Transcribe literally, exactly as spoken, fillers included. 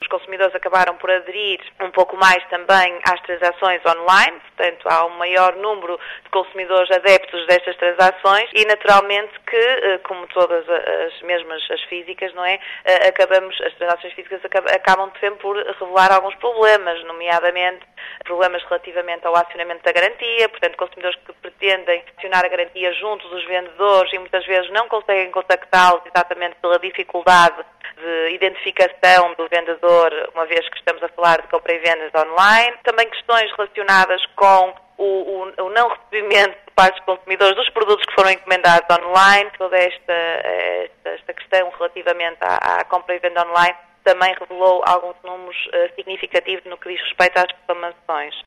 consumidores acabaram por aderir um pouco mais também às transações online, portanto há um maior número de consumidores adeptos destas transações e naturalmente que, como todas as mesmas as físicas, não é, acabamos, as transações físicas acabam sempre por revelar alguns problemas, nomeadamente problemas relativamente ao acionamento da garantia, portanto consumidores que pretendem acionar a garantia junto dos vendedores e muitas vezes não conseguem contactá-los exatamente pela dificuldade de identificação do vendedor, uma vez que estamos a falar de compra e vendas online. Também questões relacionadas com o, o, o não recebimento por parte dos consumidores dos produtos que foram encomendados online. Toda esta, esta, esta questão relativamente à, à compra e venda online também revelou alguns números uh, significativos no que diz respeito às reclamações.